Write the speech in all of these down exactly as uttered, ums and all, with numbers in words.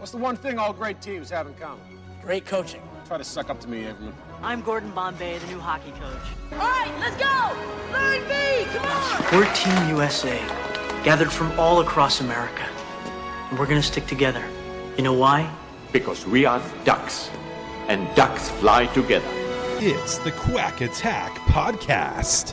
What's the one thing all great teams have in common? Great coaching. Try to suck up to me, Everman. I'm Gordon Bombay, the new hockey coach. All right, let's go! Line B, come on! We're Team U S A, gathered from all across America. And we're gonna stick together. You know why? Because we are ducks, and ducks fly together. It's the Quack Attack Podcast.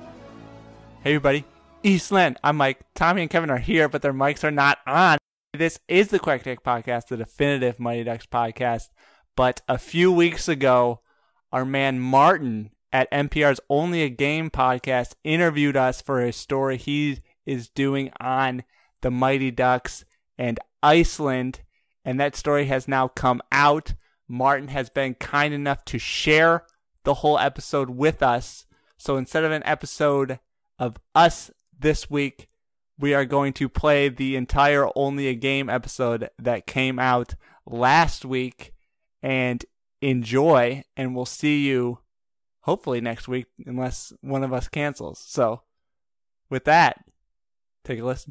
Hey everybody, Eastland. I'm Mike. Tommy and Kevin are here, but their mics are not on. This is the Quack Attack Podcast, the definitive Mighty Ducks podcast. But a few weeks ago, our man Martin at N P R's Only a Game podcast interviewed us for a story he is doing on the Mighty Ducks and Iceland. And that story has now come out. Martin has been kind enough to share the whole episode with us. So instead of an episode of us this week, we are going to play the entire Only a Game episode that came out last week and enjoy. And we'll see you hopefully next week unless one of us cancels. So with that, take a listen.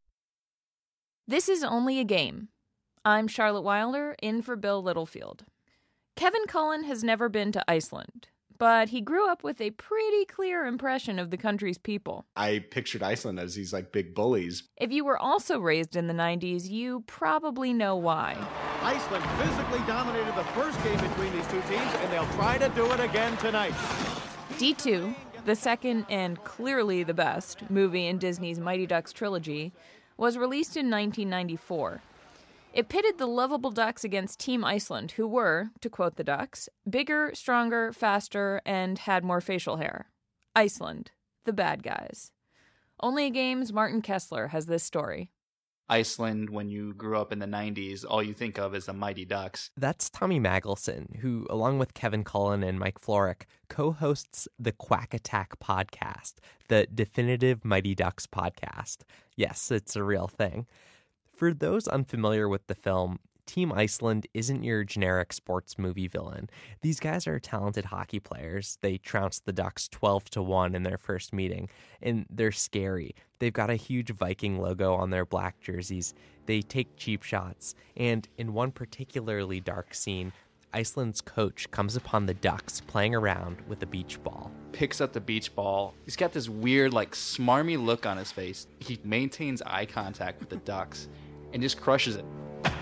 This is Only a Game. I'm Charlotte Wilder, in for Bill Littlefield. Kevin Cullen has never been to Iceland, but he grew up with a pretty clear impression of the country's people. I pictured Iceland as these like big bullies. If you were also raised in the nineties, you probably know why. Iceland physically dominated the first game between these two teams, and they'll try to do it again tonight. D two, the second and clearly the best movie in Disney's Mighty Ducks trilogy, was released in nineteen ninety-four. It pitted the lovable Ducks against Team Iceland, who were, to quote the Ducks, bigger, stronger, faster, and had more facial hair. Iceland, the bad guys. Only a Game's Martin Kessler has this story. Iceland, when you grew up in the nineties, all you think of is the Mighty Ducks. That's Tommy Magelson, who, along with Kevin Cullen and Mike Florek, co-hosts the Quack Attack podcast, the definitive Mighty Ducks podcast. Yes, it's a real thing. For those unfamiliar with the film, Team Iceland isn't your generic sports movie villain. These guys are talented hockey players. They trounced the Ducks twelve to one in their first meeting, and they're scary. They've got a huge Viking logo on their black jerseys. They take cheap shots, and in one particularly dark scene, Iceland's coach comes upon the Ducks playing around with a beach ball. Picks up the beach ball. He's got this weird, like, smarmy look on his face. He maintains eye contact with the Ducks and just crushes it.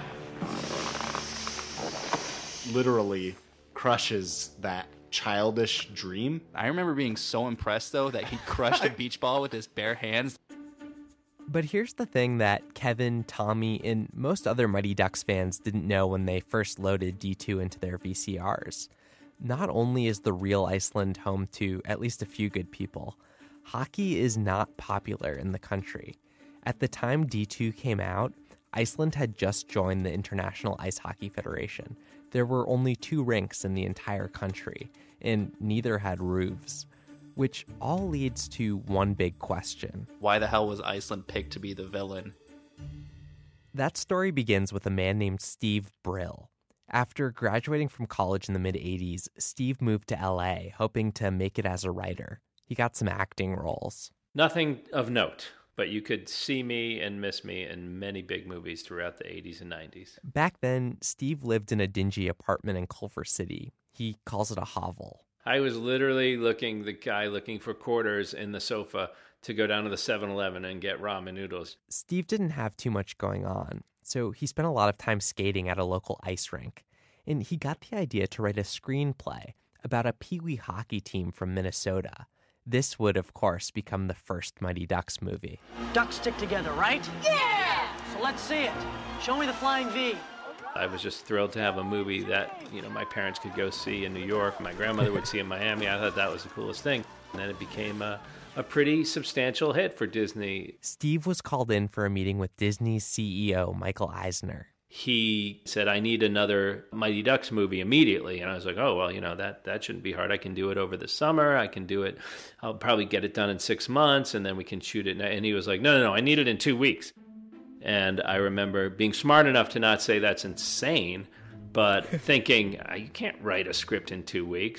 Literally crushes that childish dream. I remember being so impressed, though, that he crushed a beach ball with his bare hands. But here's the thing that Kevin, Tommy, and most other Mighty Ducks fans didn't know when they first loaded D two into their V C Rs. Not only is the real Iceland home to at least a few good people, hockey is not popular in the country. At the time D two came out, Iceland had just joined the International Ice Hockey Federation. There were only two rinks in the entire country, and neither had roofs. Which all leads to one big question. Why the hell was Iceland picked to be the villain? That story begins with a man named Steve Brill. After graduating from college in the mid-eighties, Steve moved to L A, hoping to make it as a writer. He got some acting roles. Nothing of note, but you could see me and miss me in many big movies throughout the eighties and nineties. Back then, Steve lived in a dingy apartment in Culver City. He calls it a hovel. I was literally looking, the guy looking for quarters in the sofa to go down to the seven eleven and get ramen noodles. Steve didn't have too much going on, so he spent a lot of time skating at a local ice rink. And he got the idea to write a screenplay about a peewee hockey team from Minnesota. This would, of course, become the first Mighty Ducks movie. Ducks stick together, right? Yeah! So let's see it. Show me the flying V. I was just thrilled to have a movie that, you know, my parents could go see in New York. My grandmother would see in Miami. I thought that was the coolest thing. And then it became a, a pretty substantial hit for Disney. Steve was called in for a meeting with Disney's C E O, Michael Eisner. He said, I need another Mighty Ducks movie immediately. And I was like, oh, well, you know, that, that shouldn't be hard. I can do it over the summer. I can do it. I'll probably get it done in six months, and then we can shoot it. And he was like, no, no, no, I need it in two weeks. And I remember being smart enough to not say that's insane, but thinking, you can't write a script in two weeks.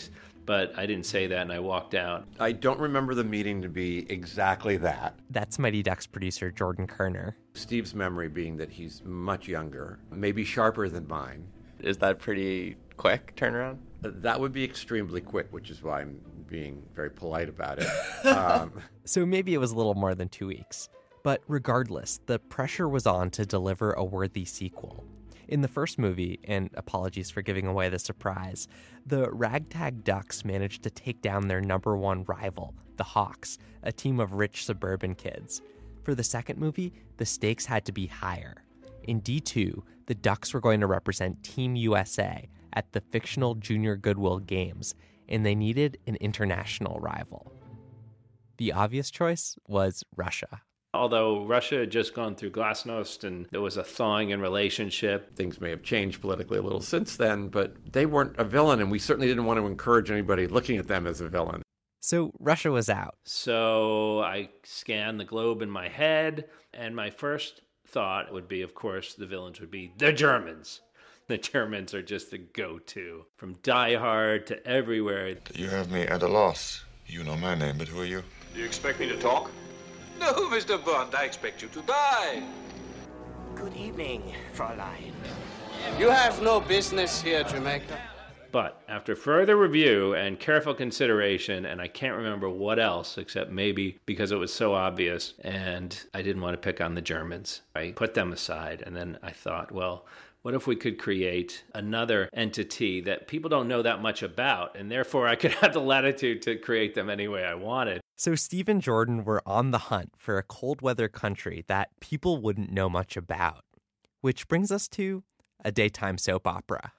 But I didn't say that, and I walked out. I don't remember the meeting to be exactly that. That's Mighty Ducks producer Jordan Kerner. Steve's memory being that he's much younger, maybe sharper than mine. Is that pretty quick turnaround? That would be extremely quick, which is why I'm being very polite about it. um, so maybe it was a little more than two weeks. But regardless, the pressure was on to deliver a worthy sequel. In the first movie, and apologies for giving away the surprise, the Ragtag Ducks managed to take down their number one rival, the Hawks, a team of rich suburban kids. For the second movie, the stakes had to be higher. In D two, the Ducks were going to represent Team U S A at the fictional Junior Goodwill Games, and they needed an international rival. The obvious choice was Russia. Although Russia had just gone through glasnost and there was a thawing in relationship. Things may have changed politically a little since then, but they weren't a villain, and we certainly didn't want to encourage anybody looking at them as a villain. So Russia was out. So I scanned the globe in my head, and my first thought would be, of course, the villains would be the Germans. The Germans are just the go-to. From Die Hard to everywhere. You have me at a loss. You know my name, but who are you? Do you expect me to talk? No, Mister Bond, I expect you to die. Good evening, Fräulein. You have no business here, Jamaica. But after further review and careful consideration, and I can't remember what else, except maybe because it was so obvious, and I didn't want to pick on the Germans, I put them aside, and then I thought, well, what if we could create another entity that people don't know that much about, and therefore I could have the latitude to create them any way I wanted? So Steve and Jordan were on the hunt for a cold weather country that people wouldn't know much about. Which brings us to a daytime soap opera.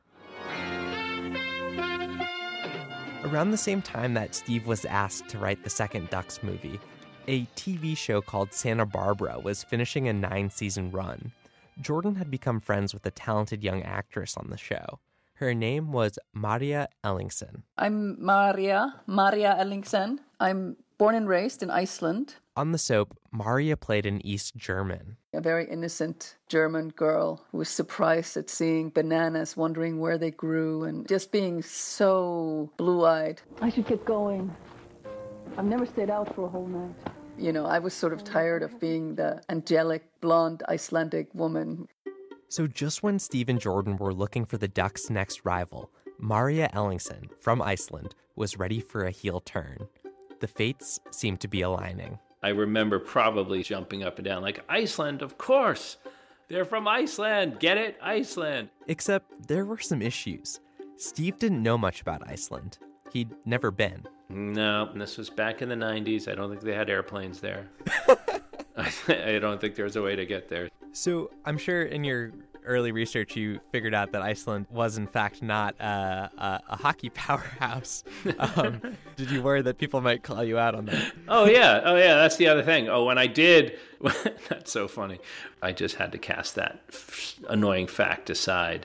Around the same time that Steve was asked to write the second Ducks movie, a T V show called Santa Barbara was finishing a nine-season run. Jordan had become friends with a talented young actress on the show. Her name was Maria Ellingsen. I'm Maria, Maria Ellingsen. I'm born and raised in Iceland. On the soap, Maria played an East German. A very innocent German girl who was surprised at seeing bananas, wondering where they grew, and just being so blue-eyed. I should get going. I've never stayed out for a whole night. You know, I was sort of tired of being the angelic, blonde, Icelandic woman. So just when Steve and Jordan were looking for the Ducks' next rival, Maria Ellingsen, from Iceland, was ready for a heel turn. The fates seemed to be aligning. I remember probably jumping up and down like, Iceland, of course! They're from Iceland! Get it? Iceland! Except there were some issues. Steve didn't know much about Iceland. He'd never been. No, this was back in the nineties. I don't think they had airplanes there. I, I don't think there was a way to get there. So I'm sure in your early research you figured out that Iceland was in fact not uh, a, a hockey powerhouse. Um, did you worry that people might call you out on that? Oh yeah, oh yeah, that's the other thing. Oh, when I did, that's so funny. I just had to cast that f- annoying fact aside.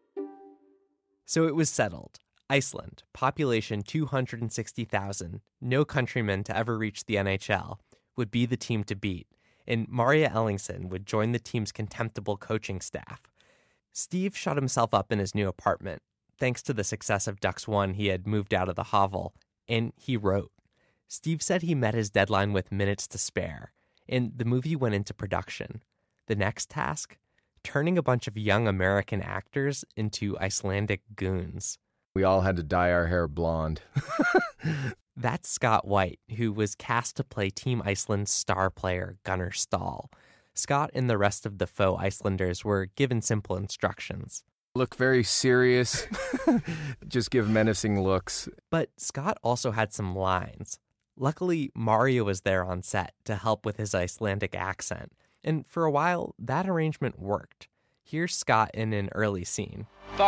So it was settled. Iceland, population two hundred sixty thousand, no countryman to ever reach the N H L, would be the team to beat, and Maria Ellingsen would join the team's contemptible coaching staff. Steve shut himself up in his new apartment. Thanks to the success of Ducks One, he had moved out of the hovel, and he wrote. Steve said he met his deadline with minutes to spare, and the movie went into production. The next task? Turning a bunch of young American actors into Icelandic goons. We all had to dye our hair blonde. That's Scott White, who was cast to play Team Iceland's star player Gunnar Stahl. Scott and the rest of the faux Icelanders were given simple instructions. Look very serious. Just give menacing looks. But Scott also had some lines. Luckily, Mario was there on set to help with his Icelandic accent. And for a while, that arrangement worked. Here's Scott in an early scene.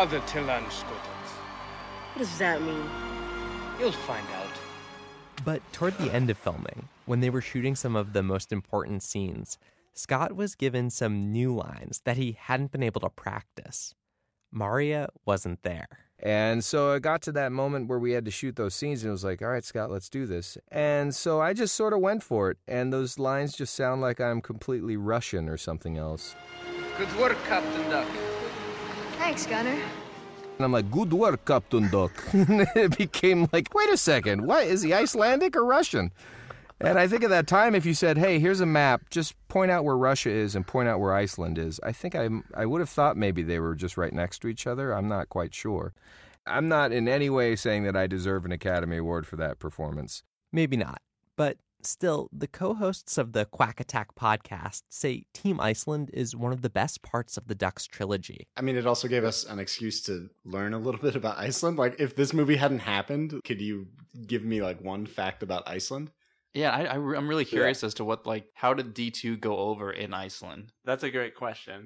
What does that mean? You'll find out. But toward the end of filming, when they were shooting some of the most important scenes, Scott was given some new lines that he hadn't been able to practice. Maria wasn't there. And so I got to that moment where we had to shoot those scenes, and it was like, all right, Scott, let's do this. And so I just sort of went for it, and those lines just sound like I'm completely Russian or something else. Good work, Captain Duck. Thanks, Gunnar. And I'm like, good work, Captain Duck. It became like, wait a second, what? Is he Icelandic or Russian? And I think at that time, if you said, hey, here's a map, just point out where Russia is and point out where Iceland is, I think I, I would have thought maybe they were just right next to each other. I'm not quite sure. I'm not in any way saying that I deserve an Academy Award for that performance. Maybe not. But still, the co-hosts of the Quack Attack podcast say Team Iceland is one of the best parts of the Ducks trilogy. I mean, it also gave us an excuse to learn a little bit about Iceland. Like, if this movie hadn't happened, could you give me, like, one fact about Iceland? Yeah, I, I, I'm really curious yeah. as to what, like, how did D two go over in Iceland? That's a great question.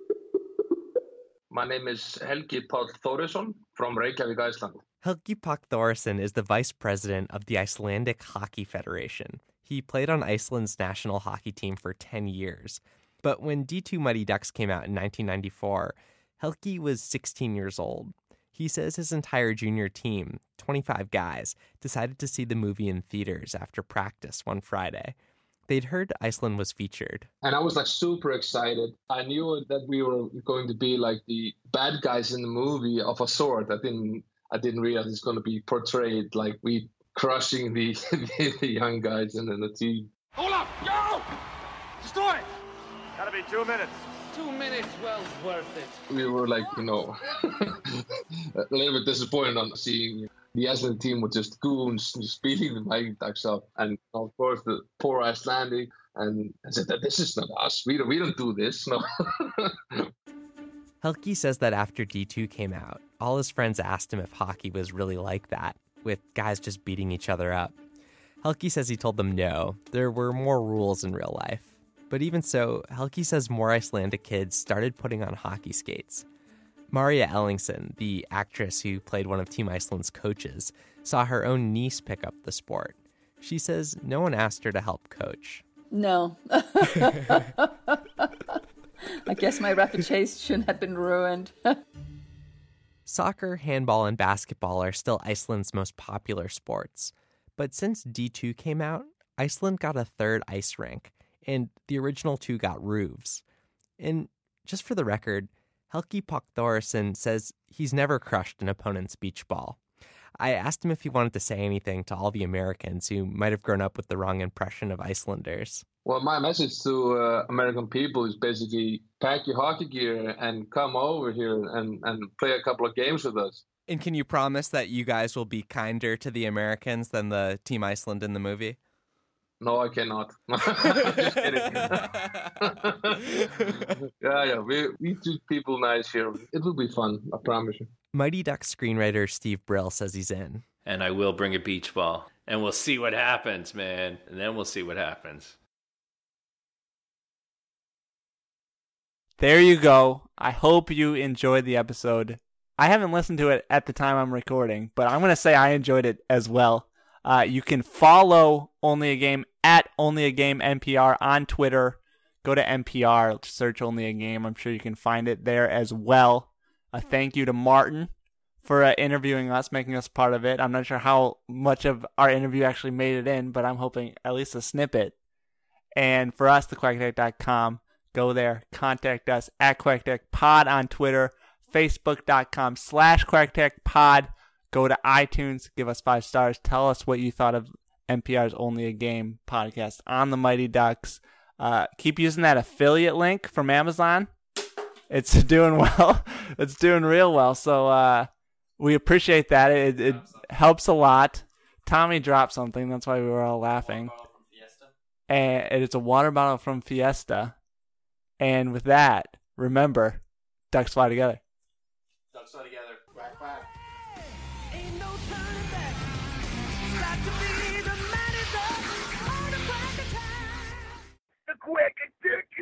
My name is Helgi Páll Þórisson from Reykjavík, Iceland. Helgi Páll Þórisson is the vice president of the Icelandic Hockey Federation. He played on Iceland's national hockey team for ten years. But when D two Mighty Ducks came out in nineteen ninety-four, Helgi was sixteen years old. He says his entire junior team, twenty-five guys, decided to see the movie in theaters after practice one Friday. They'd heard Iceland was featured. And I was like super excited. I knew that we were going to be like the bad guys in the movie of a sort. I didn't I didn't realize it's going to be portrayed like we crushing the, the, the young guys and then the team. Hold up! Go! Destroy! Gotta be two minutes. Two minutes, well worth it. We were like, you know, a little bit disappointed on seeing the Icelandic team with just goons just beating the Mighty Ducks up. And of course, the poor Icelandic. And I said, this is not us. We don't, we don't do this. No. Helgi says that after D two came out, all his friends asked him if hockey was really like that, with guys just beating each other up. Helgi says he told them no, there were more rules in real life. But even so, Helgi says more Icelandic kids started putting on hockey skates. Maria Ellingson, the actress who played one of Team Iceland's coaches, saw her own niece pick up the sport. She says no one asked her to help coach. No. I guess my reputation had been ruined. Soccer, handball, and basketball are still Iceland's most popular sports. But since D two came out, Iceland got a third ice rink, and the original two got roofs. And just for the record, Helgi Páll Þórisson says he's never crushed an opponent's beach ball. I asked him if he wanted to say anything to all the Americans who might have grown up with the wrong impression of Icelanders. Well, my message to uh, American people is basically pack your hockey gear and come over here and, and play a couple of games with us. And can you promise that you guys will be kinder to the Americans than the Team Iceland in the movie? No, I cannot. Just kidding. yeah, yeah, we, we treat people nice here. It will be fun, I promise you. Mighty Ducks screenwriter Steve Brill says he's in. And I will bring a beach ball. And we'll see what happens, man. And then we'll see what happens. There you go. I hope you enjoyed the episode. I haven't listened to it at the time I'm recording, but I'm going to say I enjoyed it as well. Uh, you can follow Only a Game at Only a Game N P R on Twitter. Go to N P R, search Only a Game. I'm sure you can find it there as well. A thank you to Martin for uh, interviewing us, making us part of it. I'm not sure how much of our interview actually made it in, but I'm hoping at least a snippet. And for us, the quack attack dot com, go there, contact us at QuackTechPod on Twitter, Facebook.com slash QuackTechPod. Go to iTunes, give us five stars. Tell us what you thought of N P R's Only a Game podcast on the Mighty Ducks. Uh, keep using that affiliate link from Amazon. It's doing well. It's doing real well. So uh, we appreciate that. It, it helps a lot. Tommy dropped something. That's why we were all laughing. And it's a water bottle from Fiesta. And with that, remember, Ducks fly together. Ducks fly together. Quack, quack. Ain't no turning back. Got to be the Mighty Ducks on the Quack Attack. The Quack Attack.